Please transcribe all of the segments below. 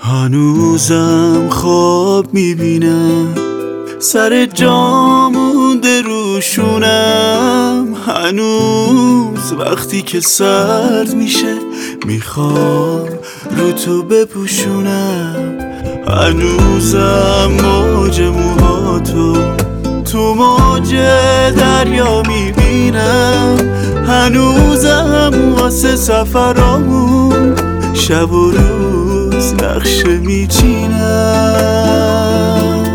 هنوزم خواب میبینم، سر جا مونده روشونم. هنوز وقتی که سرد میشه میخوام رو تو بپوشونم. هنوزم موج موهاتو تو موج دریا میبینم. هنوزم واسه سفرامون شب و روز نقشه میچینم.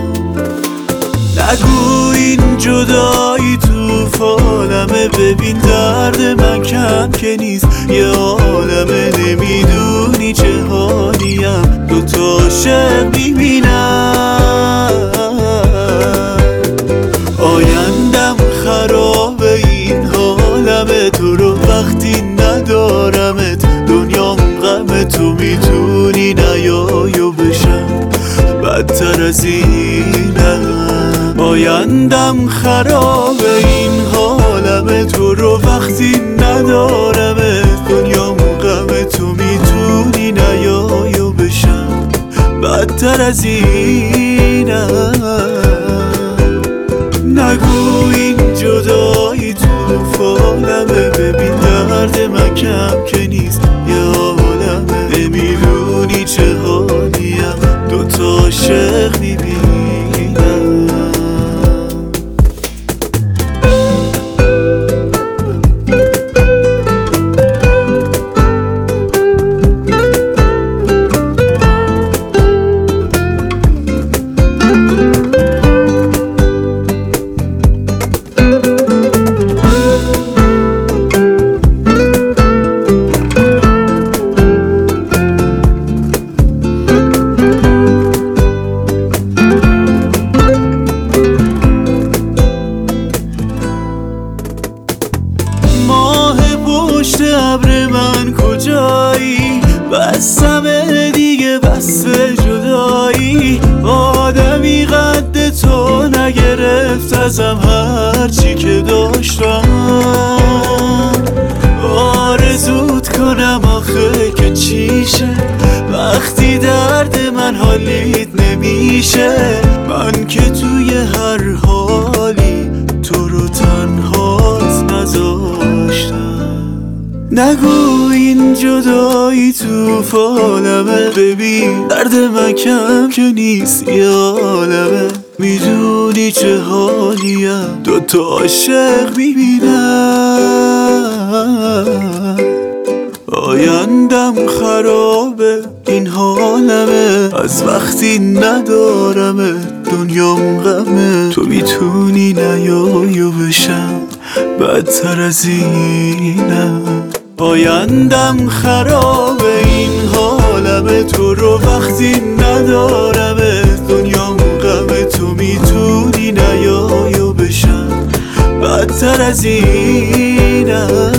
نگو این جدایی تو فالمه، ببین درد من کم که نیست یه عالمه. نمیدونی چه حالیم، دوتا عاشق میبینم. آیندم خرابه این حالمه، تو رو وقتی ندارمت دنیام غمه. تو میتونی نیای و بشم بدتر از اینم. آیندم خرابه این حالمه، تو رو وقتی ندارمت دنیام غمه. تو میتونی نیای و بشم بدتر از اینم. نگو این جدایی تو فالمه، ببین درد من کم که نیست یه عالمه. نمیدونی چه حالیم، دوتا عاشق میبینم. پشت ابر من کجایی؟ بسمه دیگه بس جدایی. آدمی قد تو نگرفت ازم هرچی که داشتم. آرزوت کنم آخه که چیشه وقتی درد من حالیت نمیشه. من که توی هر حالی تو رو تنهات نذاشتم. نگو این جدایی تو فالمه، ببین درد من کم که نیست یه عالمه. میدونی چه حالیم، دوتا عاشق میبینم. آیندم خرابه این حالمه، از وقتی ندارمه دنیام غمه. تو میتونی نیای و بشم بدتر از اینم. آیندم خرابه این حالمه، تو رو وقتی ندارمه دنیام غمه. تو میتونی نیای و بشم بدتر از اینم.